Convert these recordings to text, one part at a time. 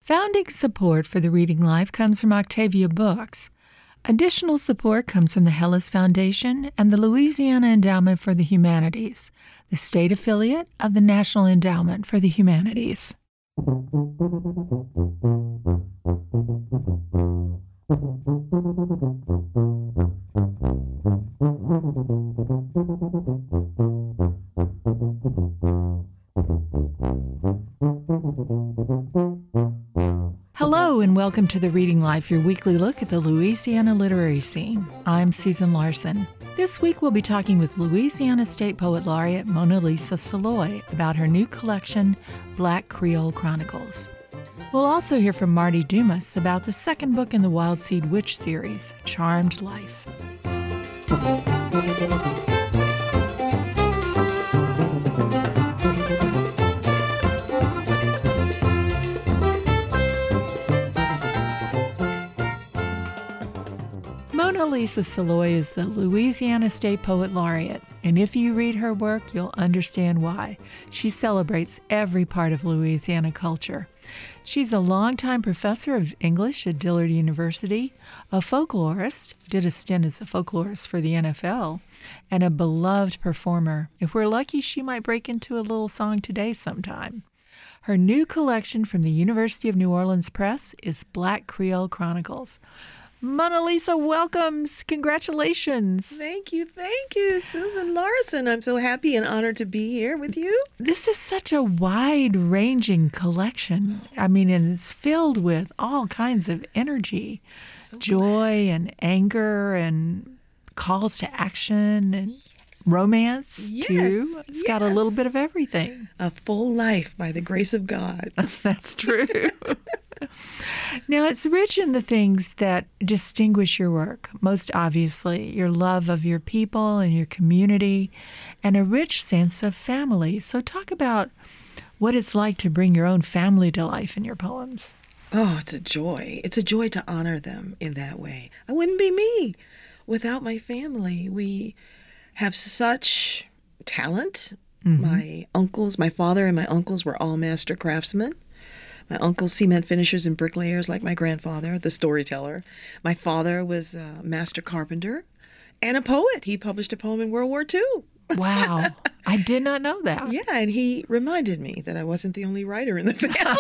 Founding support for the Reading Life comes from Octavia Books. Additional support comes from the Hellas Foundation and the Louisiana Endowment for the Humanities, the state affiliate of the National Endowment for the Humanities. Hello and welcome to The Reading Life, your weekly look at the Louisiana literary scene. I'm Susan Larson. This week we'll be talking with Louisiana State Poet Laureate Mona Lisa Saloy about her new collection, Black Creole Chronicles. We'll also hear from Marty Dumas about the second book in the Wild Seed Witch series, Charmed Life. Mona Lisa Saloy is the Louisiana State Poet Laureate, and if you read her work, you'll understand why. She celebrates every part of Louisiana culture. She's a longtime professor of English at Dillard University, a folklorist, did a stint as a folklorist for the NFL, and a beloved performer. If we're lucky, she might break into a little song today sometime. Her new collection from the University of New Orleans Press is Black Creole Chronicles. Mona Lisa, welcomes. Congratulations. Thank you, Susan Larson. I'm so happy and honored to be here with you. This is such a wide-ranging collection. I mean, and it's filled with all kinds of energy, joy and anger and calls to action and romance, too. It's got a little bit of everything. A full life by the grace of God. That's true. Now, it's rich in the things that distinguish your work, most obviously, your love of your people and your community, and a rich sense of family. So talk about what it's like to bring your own family to life in your poems. Oh, it's a joy. It's a joy to honor them in that way. I wouldn't be me without my family. We have such talent. My uncles, my father and my uncles were all master craftsmen. My uncles, cement finishers and bricklayers like my grandfather, the storyteller. My father was a master carpenter and a poet. He published a poem in World War II. Wow. I did not know that. Yeah, and he reminded me that I wasn't the only writer in the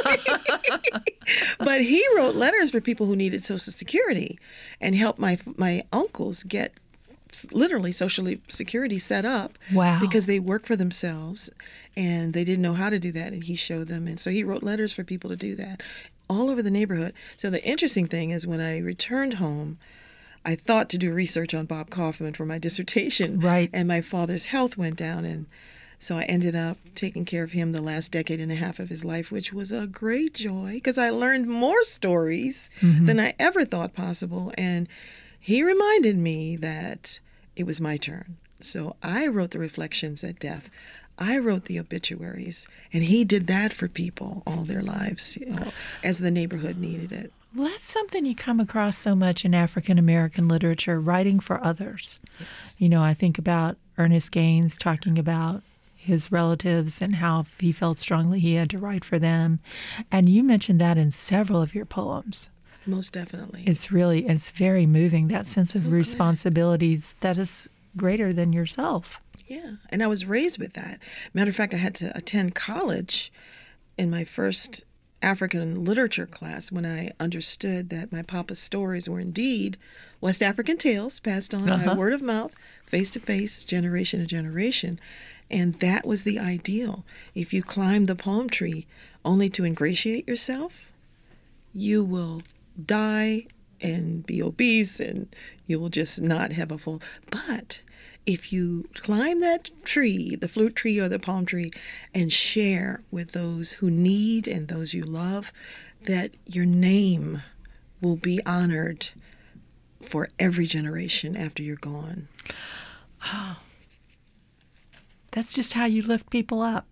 family. But he wrote letters for people who needed Social Security and helped my uncles get literally Social Security set up. Wow. Because they work for themselves and they didn't know how to do that, and he showed them. And so he wrote letters for people to do that all over the neighborhood. So the interesting thing is when I returned home, I thought to do research on Bob Kaufman for my dissertation. Right. And my father's health went down, and so I ended up taking care of him the last decade and a half of his life, which was a great joy because I learned more stories than I ever thought possible. And he reminded me that it was my turn. So I wrote the reflections at death. I wrote the obituaries, and he did that for people all their lives, as the neighborhood needed it. Well, that's something you come across so much in African American literature, writing for others. Yes. You know, I think about Ernest Gaines talking about his relatives and how he felt strongly he had to write for them. And you mentioned that in several of your poems. Most definitely. It's very moving, that sense of responsibilities that is greater than yourself. Yeah, and I was raised with that. Matter of fact, I had to attend college in my first African literature class when I understood that my papa's stories were indeed West African tales passed on by word of mouth, face to face, generation to generation. And that was the ideal. If you climb the palm tree only to ingratiate yourself, you will die and be obese and you will just not have a full. But if you climb that tree, the fruit tree or the palm tree, and share with those who need and those you love, that your name will be honored for every generation after you're gone. Oh, that's just how you lift people up.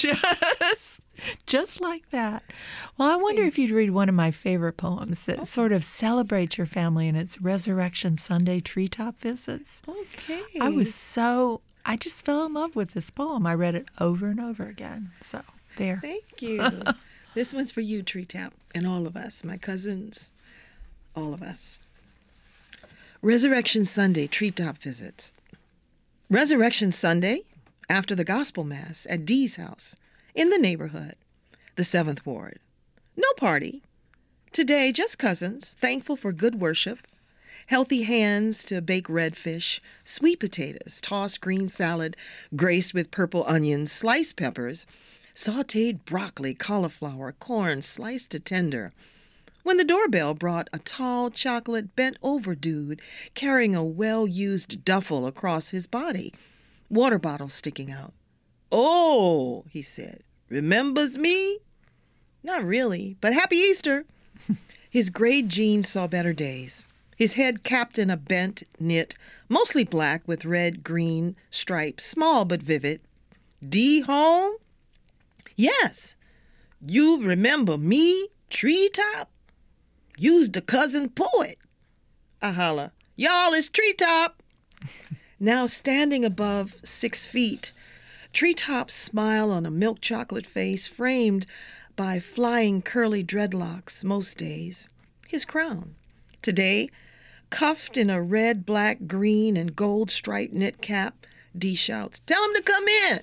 Just like that. Well, I wonder if you'd read one of my favorite poems that sort of celebrates your family, and it's Resurrection Sunday Treetop Visits. Okay. I just fell in love with this poem. I read it over and over again. So there. Thank you. This one's for you, Treetop, and all of us, my cousins, all of us. Resurrection Sunday Treetop visits. Resurrection Sunday, after the gospel mass at Dee's house, in the neighborhood, the 7th Ward. No party. Today, just cousins, thankful for good worship, healthy hands to bake redfish, sweet potatoes, tossed green salad graced with purple onions, sliced peppers, sautéed broccoli, cauliflower, corn sliced to tender. When the doorbell brought a tall, chocolate, bent-over dude carrying a well-used duffel across his body, water bottle sticking out. "Oh," he said, "remembers me?" "Not really, but happy Easter." His gray jeans saw better days. His head capped in a bent knit, mostly black with red-green stripes, small but vivid. "Dee home?" "Yes." "You remember me, Treetop?" "You's the cousin poet." I holla, "Y'all, it's Treetop." Now standing above 6 feet, Treetop's smile on a milk chocolate face framed by flying curly dreadlocks most days. His crown. Today, cuffed in a red, black, green, and gold striped knit cap, Dee shouts, "Tell him to come in."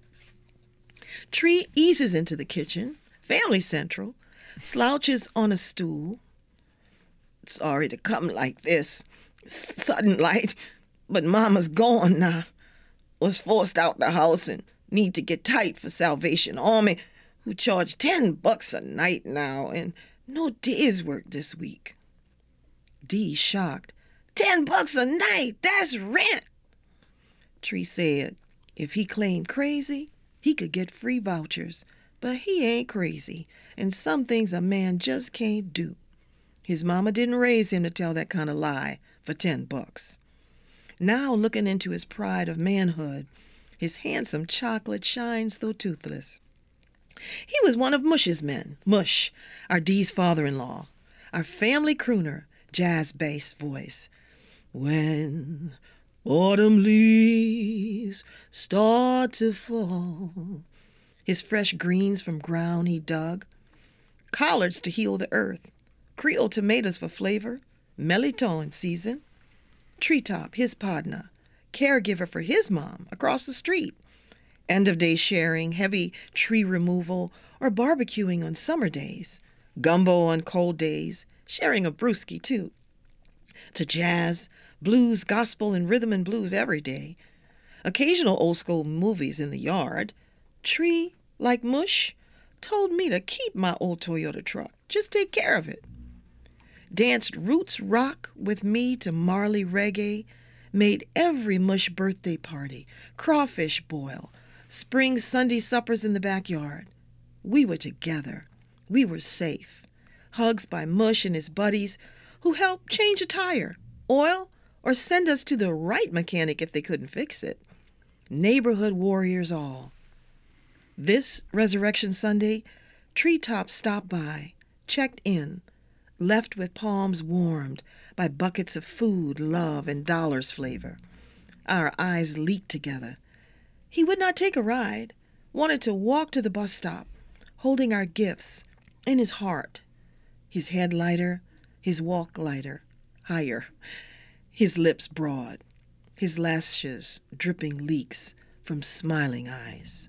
Tree eases into the kitchen, family central, slouches on a stool. "Sorry to come like this, sudden like, but Mama's gone now. Was forced out the house and need to get tight for Salvation Army, who charge $10 a night now and no day's work this week." Dee shocked. $10 a night, that's rent." Tree said if he claimed crazy, he could get free vouchers, but he ain't crazy, and some things a man just can't do. His mama didn't raise him to tell that kind of lie for $10. Now looking into his pride of manhood, his handsome chocolate shines though toothless. He was one of Mush's men, Mush, our Dee's father-in-law, our family crooner, jazz bass voice. "When autumn leaves start to fall." His fresh greens from ground he dug, collards to heal the earth, Creole tomatoes for flavor, melito in season. Treetop, his partner, caregiver for his mom across the street. End-of-day sharing, heavy tree removal, or barbecuing on summer days. Gumbo on cold days, sharing a brewski too. To jazz, blues, gospel, and rhythm and blues every day. Occasional old-school movies in the yard. Tree, like Mush, told me to keep my old Toyota truck. Just take care of it. Danced roots rock with me to Marley reggae. Made every Mush birthday party. Crawfish boil. Spring Sunday suppers in the backyard. We were together. We were safe. Hugs by Mush and his buddies who helped change a tire, oil, or send us to the right mechanic if they couldn't fix it. Neighborhood warriors all. This Resurrection Sunday, Treetop stopped by, checked in, left with palms warmed by buckets of food, love, and dollars flavor. Our eyes leaked together. He would not take a ride, wanted to walk to the bus stop, holding our gifts in his heart. His head lighter, his walk lighter, higher, his lips broad, his lashes dripping leaks from smiling eyes.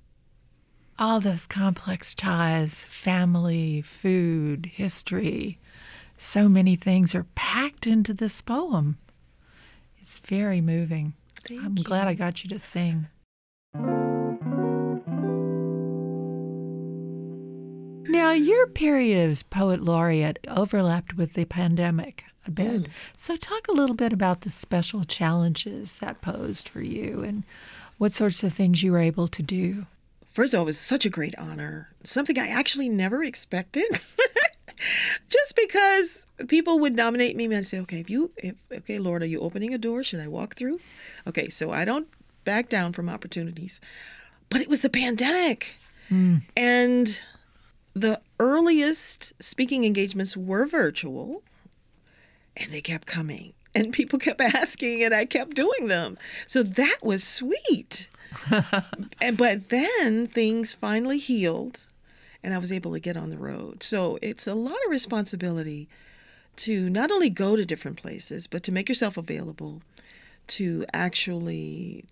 All those complex ties, family, food, history, so many things are packed into this poem. It's very moving. I'm glad I got you to sing. Now, your period as poet laureate overlapped with the pandemic a bit. So talk a little bit about the special challenges that posed for you and what sorts of things you were able to do. First of all, it was such a great honor, something I actually never expected. Just because people would nominate me and I'd say, okay, Lord, are you opening a door? Should I walk through? Okay, so I don't back down from opportunities. But it was the pandemic. And the earliest speaking engagements were virtual, and they kept coming. And people kept asking, and I kept doing them. So that was sweet. But then things finally healed, and I was able to get on the road. So it's a lot of responsibility to not only go to different places, but to make yourself available to actually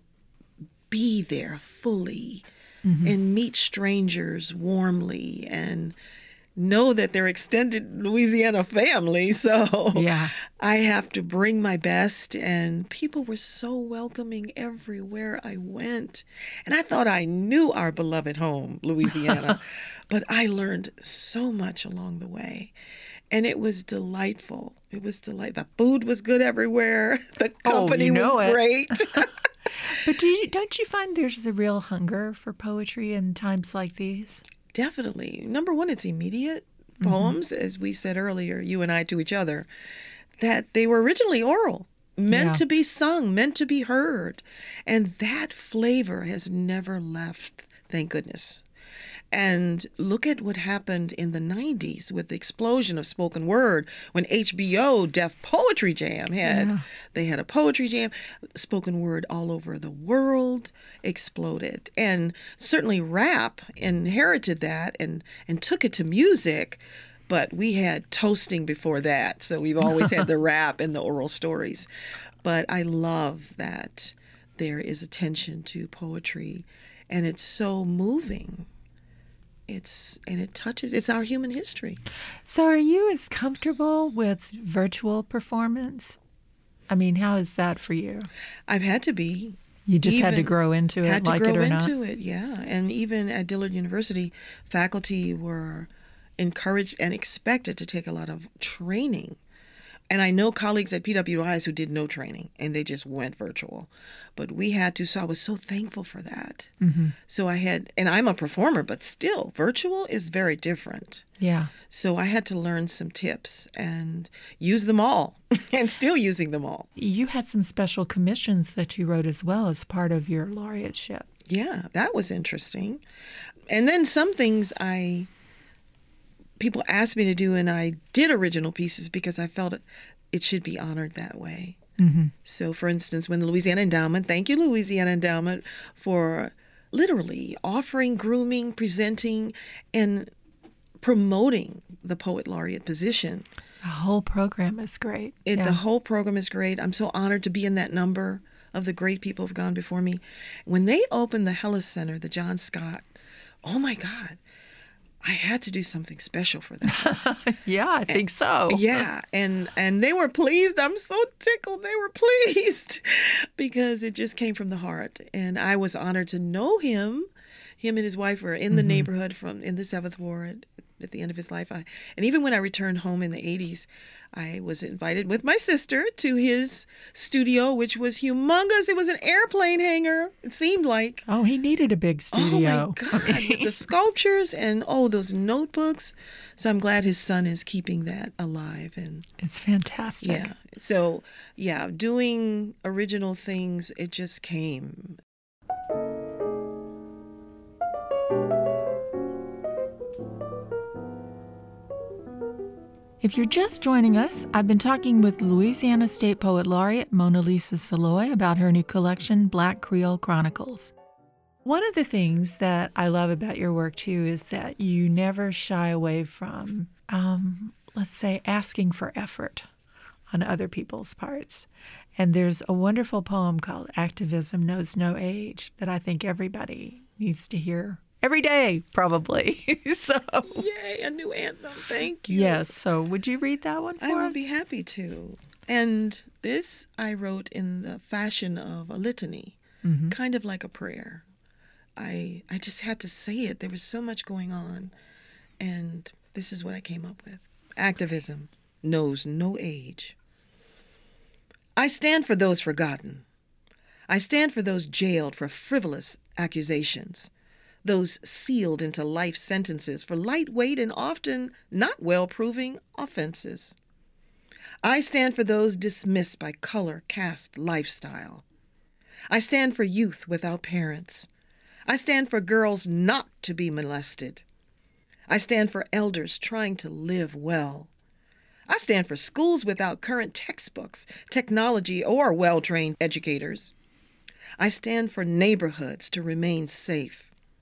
be there fully and meet strangers warmly and know that they're extended Louisiana family. So Yeah. I have to bring my best, and people were so welcoming everywhere I went. And I thought I knew our beloved home, Louisiana, but I learned so much along the way. And it was delightful. It was delightful. The food was good everywhere. The company was great. But don't you find there's a real hunger for poetry in times like these? Definitely. Number one, it's immediate poems, as we said earlier, you and I to each other, that they were originally oral, meant to be sung, meant to be heard. And that flavor has never left, thank goodness. And look at what happened in the 90s with the explosion of spoken word when HBO Def Poetry Jam they had a poetry jam, spoken word all over the world exploded. And certainly rap inherited that and took it to music, but we had toasting before that. So we've always had the rap and the oral stories. But I love that there is attention to poetry, and it's so moving. It's our human history. So are you as comfortable with virtual performance? I mean, how is that for you? I've had to be. You just had to grow into it, like it or not? Had to grow into it, yeah. And even at Dillard University, faculty were encouraged and expected to take a lot of training. And I know colleagues at PWIs who did no training and they just went virtual. But we had to, so I was so thankful for that. So and I'm a performer, but still, virtual is very different. Yeah. So I had to learn some tips and use them all and still using them all. You had some special commissions that you wrote as well as part of your laureateship. Yeah, that was interesting. And then some things people asked me to do, and I did original pieces because I felt it should be honored that way. So, for instance, when the Louisiana Endowment, thank you, Louisiana Endowment, for literally offering, grooming, presenting, and promoting the Poet Laureate position. The whole program is great. The whole program is great. I'm so honored to be in that number of the great people who have gone before me. When they opened the Hellis Center, the John Scott, oh my God, I had to do something special for that. Yeah, I think so. Yeah, and they were pleased. I'm so tickled they were pleased because it just came from the heart. And I was honored to know him. Him and his wife were in the neighborhood in the 7th Ward at the end of his life. And even when I returned home in the 80s, I was invited with my sister to his studio, which was humongous. It was an airplane hangar, it seemed like. Oh, he needed a big studio. Oh, my God. With the sculptures and, those notebooks. So I'm glad his son is keeping that alive. And it's fantastic. Yeah. So, doing original things, it just came. If you're just joining us, I've been talking with Louisiana State Poet Laureate Mona Lisa Saloy about her new collection, Black Creole Chronicles. One of the things that I love about your work, too, is that you never shy away from, let's say, asking for effort on other people's parts. And there's a wonderful poem called Activism Knows No Age that I think everybody needs to hear every day, probably. So, yay, a new anthem. Thank you. Yes. So would you read that one for us? I would be happy to. And this I wrote in the fashion of a litany, kind of like a prayer. I just had to say it. There was so much going on. And this is what I came up with. Activism knows no age. I stand for those forgotten. I stand for those jailed for frivolous accusations, those sealed into life sentences for lightweight and often not well-proving offenses. I stand for those dismissed by color, caste, lifestyle. I stand for youth without parents. I stand for girls not to be molested. I stand for elders trying to live well. I stand for schools without current textbooks, technology, or well-trained educators. I stand for neighborhoods to remain safe.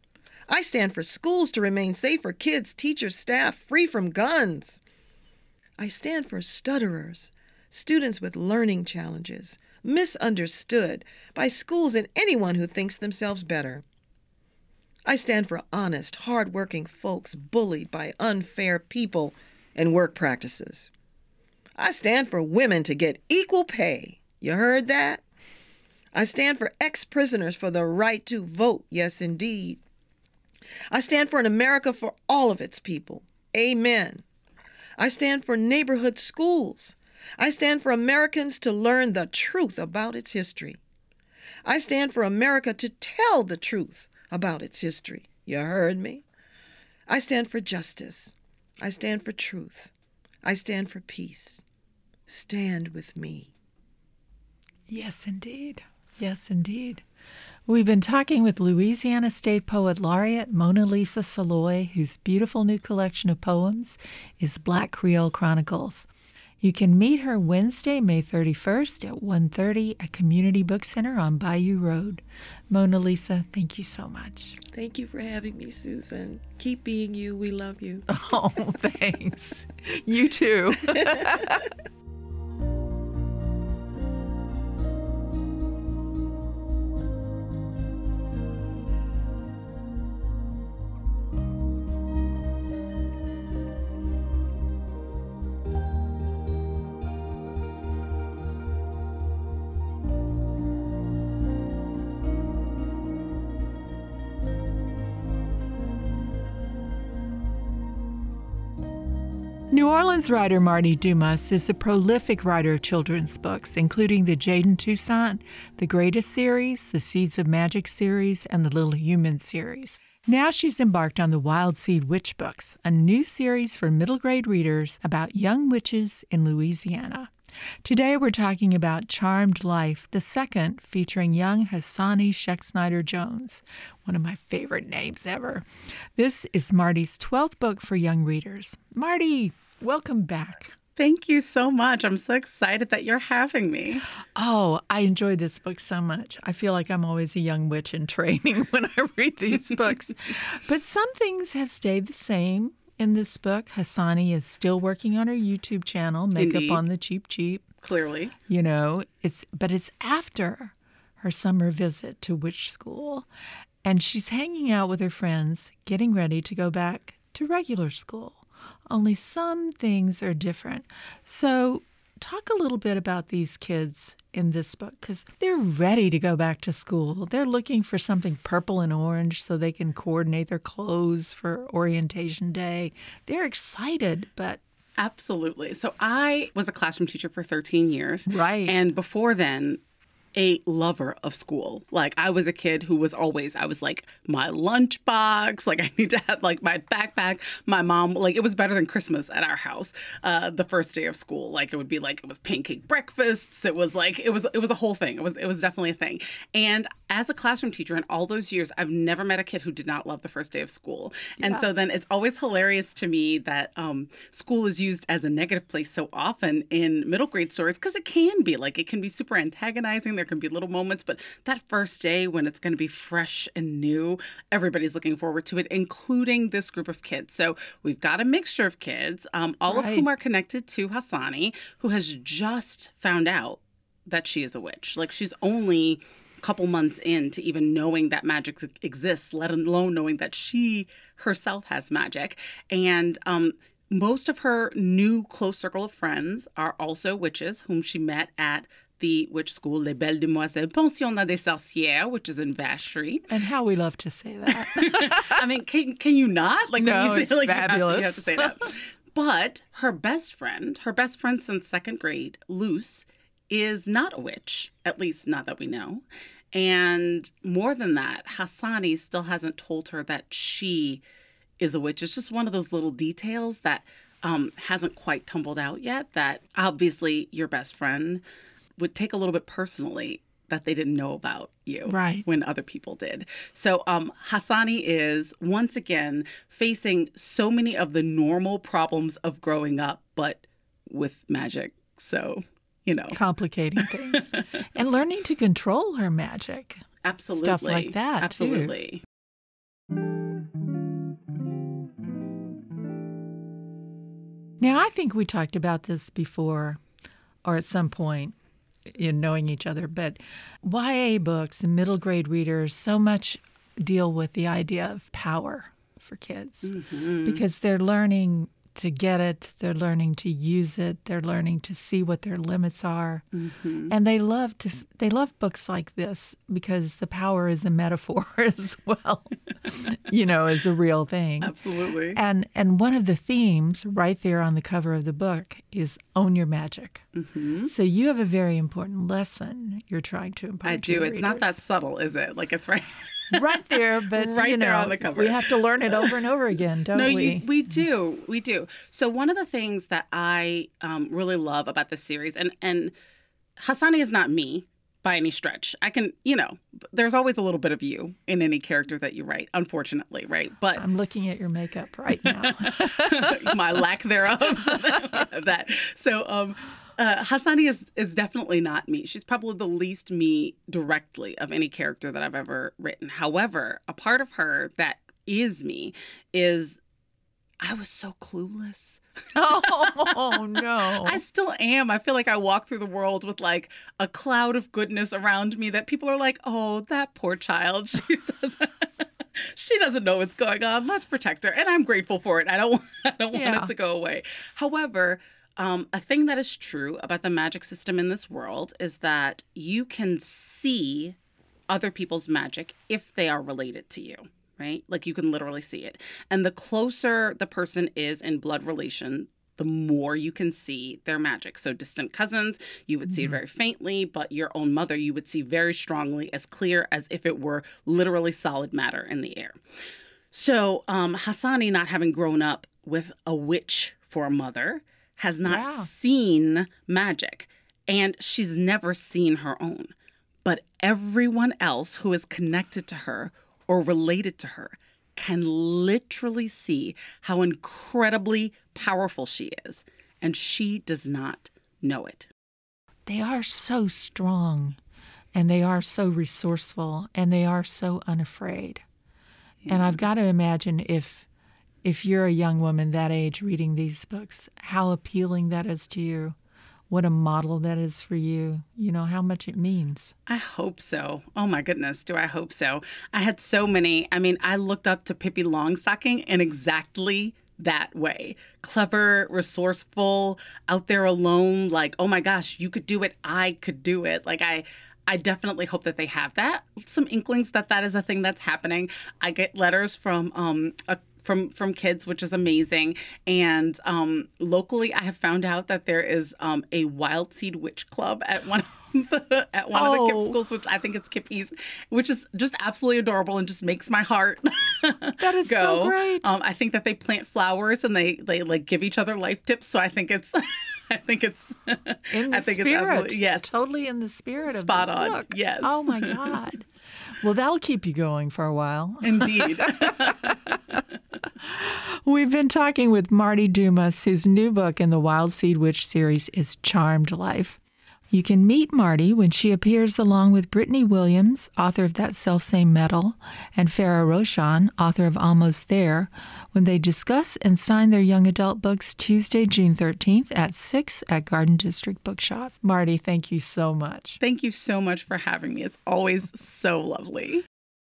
I stand for schools to remain safe for kids, teachers, staff, free from guns. I stand for stutterers, students with learning challenges, misunderstood by schools and anyone who thinks themselves better. I stand for honest, hard-working folks bullied by unfair people and work practices. I stand for women to get equal pay. You heard that? I stand for ex-prisoners for the right to vote. Yes, indeed. I stand for an America for all of its people. Amen. I stand for neighborhood schools. I stand for Americans to learn the truth about its history. I stand for America to tell the truth about its history. You heard me? I stand for justice. I stand for truth. I stand for peace. Stand with me. Yes, indeed. Yes, indeed. We've been talking with Louisiana State Poet Laureate Mona Lisa Saloy, whose beautiful new collection of poems is Black Creole Chronicles. You can meet her Wednesday, May 31st at 1:30 at Community Book Center on Bayou Road. Mona Lisa, thank you so much. Thank you for having me, Susan. Keep being you. We love you. Oh, thanks. You too. New Orleans writer Marty Dumas is a prolific writer of children's books, including the Jaden Toussaint, the Greatest series, the Seeds of Magic series, and the Little Humans series. Now she's embarked on the Wild Seed Witch Books, a new series for middle grade readers about young witches in Louisiana. Today we're talking about Charmed Life, the second, featuring young Hassani Schexnayder-Jones, one of my favorite names ever. This is Marty's 12th book for young readers. Marty, welcome back. Thank you so much. I'm so excited that you're having me. Oh, I enjoyed this book so much. I feel like I'm always a young witch in training when I read these books. But some things have stayed the same. In this book, Hassani is still working on her YouTube channel, Makeup Indeed. on the Cheap Cheap. Clearly. You know, it's after her summer visit to witch school, and she's hanging out with her friends, getting ready to go back to regular school. Only some things are different. So talk a little bit about these kids in this book, because they're ready to go back to school. They're looking for something purple and orange so they can coordinate their clothes for orientation day. They're excited, but... Absolutely. So I was a classroom teacher for 13 years. Right. And before then, a lover of school. Like, I was a kid who was always, I was like, my lunchbox, like, I need to have like my backpack. My mom, like, it was better than Christmas at our house the first day of school. Like, it would be like, it was pancake breakfasts. It was like, it was a whole thing. It was definitely a thing. And as a classroom teacher in all those years, I've never met a kid who did not love the first day of school. And so then it's always hilarious to me that school is used as a negative place so often in middle grade stories, because it can be like, it can be super antagonizing. There can be little moments, but that first day when it's going to be fresh and new, everybody's looking forward to it, including this group of kids. So we've got a mixture of kids, all of whom are connected to Hassani, who has just found out that she is a witch. Like, she's only a couple months into even knowing that magic exists, let alone knowing that she herself has magic. And most of her new close circle of friends are also witches, whom she met at the witch school, Les Belles Demoiselles Pensionnat des Sorcières, which is in Vacherie. And how we love to say that. I mean, can you not? Like, no, when you say, it's like, fabulous. You have to say that. But her best friend since second grade, Luce, is not a witch, at least not that we know. And more than that, Hassani still hasn't told her that she is a witch. It's just one of those little details that hasn't quite tumbled out yet, that obviously your best friend would take a little bit personally that they didn't know about you when other people did. So Hassani is once again facing so many of the normal problems of growing up, but with magic. So, you know. Complicating things. And learning to control her magic. Absolutely. Stuff like that, Absolutely. too. I think we talked about this before or at some point in knowing each other, but YA books and middle grade readers so much deal with the idea of power for kids because they're learning to get it, they're learning to use it, they're learning to see what their limits are. And they love books like this because the power is a metaphor as well, is a real thing. Absolutely. And one of the themes right there on the cover of the book is own your magic. So you have a very important lesson you're trying to impart. I do. It's not that subtle, is it? Like it's right right there, but right there on the cover. We have to learn it over and over again, don't we? We do. We do. So one of the things that I really love about this series, and Hassani is not me by any stretch. I can, there's always a little bit of you in any character that you write, unfortunately, right? But I'm looking at your makeup right now. My lack thereof. So Hassani is definitely not me. She's probably the least me directly of any character that I've ever written. However, a part of her that is me is I was so clueless. Oh, no. I still am. I feel like I walk through the world with like a cloud of goodness around me that people are like, oh, that poor child. She doesn't know what's going on. Let's protect her. And I'm grateful for it. I don't want it to go away. However, a thing that is true about the magic system in this world is that you can see other people's magic if they are related to you, right? Like you can literally see it. And the closer the person is in blood relation, the more you can see their magic. So distant cousins, you would see it very faintly, but your own mother, you would see very strongly, as clear as if it were literally solid matter in the air. So Hassani, not having grown up with a witch for a mother, has not seen magic, and she's never seen her own. But everyone else who is connected to her or related to her can literally see how incredibly powerful she is, and she does not know it. They are so strong, and they are so resourceful, and they are so unafraid. And I've got to imagine if you're a young woman that age reading these books, how appealing that is to you, what a model that is for you, how much it means. I hope so. Oh my goodness, do I hope so. I had so many. I looked up to Pippi Longstocking in exactly that way. Clever, resourceful, out there alone, like, oh my gosh, you could do it, I could do it. Like I definitely hope that they have that. Some inklings that is a thing that's happening. I get letters from from kids, which is amazing. And locally, I have found out that there is a Wild Seed Witch Club at one of the KIPP schools, which I think it's KIPP East, which is just absolutely adorable and just makes my heart that is go. So great. I think that they plant flowers and they like give each other life tips. So I think it's in the spirit. It's absolutely, yes, totally in the spirit of spot this on. book. Yes. Oh my God. Well, that'll keep you going for a while. Indeed. We've been talking with Marty Dumas, whose new book in the Wild Seed Witch series is Charmed Life. You can meet Marty when she appears along with Brittany Williams, author of That Selfsame Metal, and Farah Roshan, author of Almost There, when they discuss and sign their young adult books Tuesday, June 13th at 6 at Garden District Bookshop. Marty, thank you so much. Thank you so much for having me. It's always so lovely.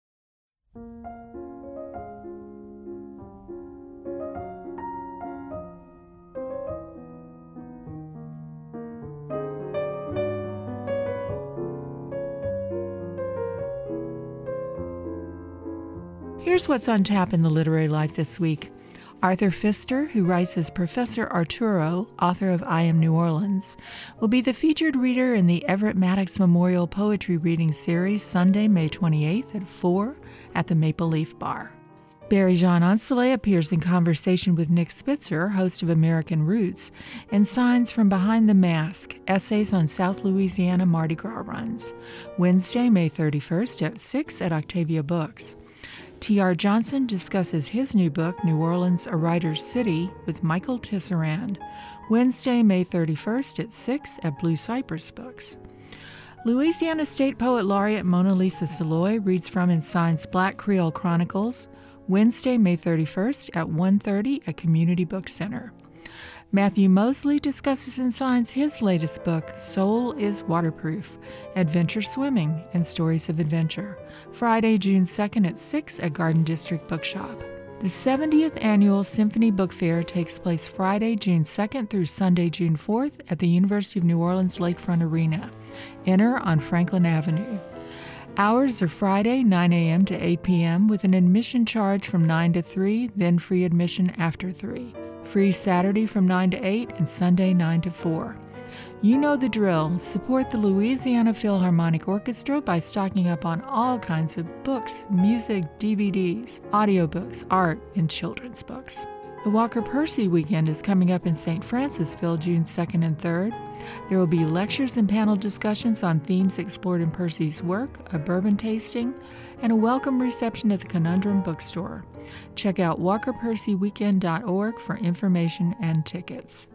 Here's what's on tap in the literary life this week. Arthur Pfister, who writes as Professor Arturo, author of I Am New Orleans, will be the featured reader in the Everett Maddox Memorial Poetry Reading Series Sunday, May 28th at 4 at the Maple Leaf Bar. Barry Jean Ancelet appears in conversation with Nick Spitzer, host of American Roots, and signs From Behind the Mask, essays on South Louisiana Mardi Gras runs, Wednesday, May 31st at 6 at Octavia Books. T.R. Johnson discusses his new book, New Orleans, A Writer's City, with Michael Tisserand, Wednesday, May 31st at 6 at Blue Cypress Books. Louisiana State Poet Laureate Mona Lisa Saloy reads from and signs Black Creole Chronicles, Wednesday, May 31st at 1:30 at Community Book Center. Matthew Mosley discusses and signs his latest book, Soul is Waterproof, Adventure Swimming and Stories of Adventure, Friday, June 2nd at 6 at Garden District Bookshop. The 70th Annual Symphony Book Fair takes place Friday, June 2nd through Sunday, June 4th at the University of New Orleans Lakefront Arena. Enter on Franklin Avenue. Hours are Friday, 9 a.m. to 8 p.m. with an admission charge from 9 to 3, then free admission after 3. Free Saturday from 9 to 8 and Sunday 9 to 4. You know the drill. Support the Louisiana Philharmonic Orchestra by stocking up on all kinds of books, music, DVDs, audiobooks, art, and children's books. The Walker Percy Weekend is coming up in St. Francisville June 2nd and 3rd. There will be lectures and panel discussions on themes explored in Percy's work, a bourbon tasting, and a welcome reception at the Conundrum Bookstore. Check out walkerpercyweekend.org for information and tickets.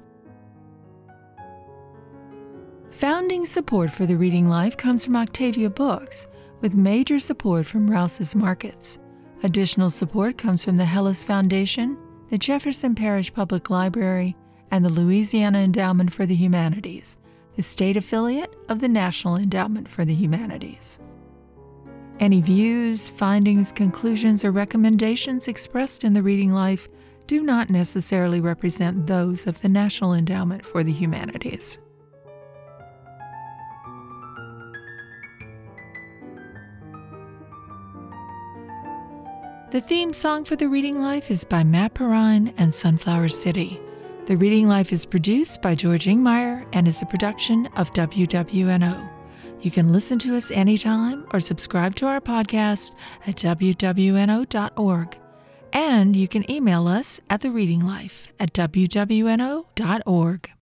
Founding support for the Reading Life comes from Octavia Books, with major support from Rouse's Markets. Additional support comes from the Hellis Foundation, the Jefferson Parish Public Library, and the Louisiana Endowment for the Humanities, the state affiliate of the National Endowment for the Humanities. Any views, findings, conclusions, or recommendations expressed in the Reading Life do not necessarily represent those of the National Endowment for the Humanities. The theme song for The Reading Life is by Matt Perrine and Sunflower City. The Reading Life is produced by George Ingmeyer and is a production of WWNO. You can listen to us anytime or subscribe to our podcast at wwno.org. And you can email us at thereadinglife@wwno.org.